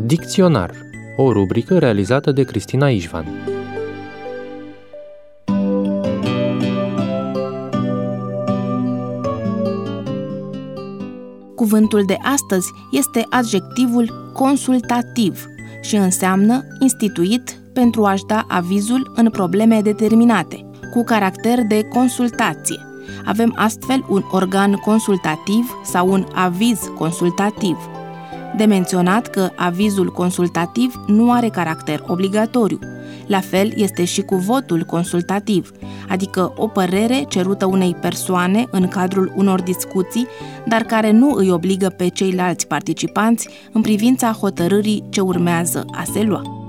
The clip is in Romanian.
Dicționar, o rubrică realizată de Cristina Ișvan. Cuvântul de astăzi este adjectivul consultativ și înseamnă instituit pentru a-și da avizul în probleme determinate, cu caracter de consultație. Avem astfel un organ consultativ sau un aviz consultativ. De menționat că avizul consultativ nu are caracter obligatoriu. La fel este și cu votul consultativ, adică o părere cerută unei persoane în cadrul unor discuții, dar care nu îi obligă pe ceilalți participanți în privința hotărârii ce urmează a se lua.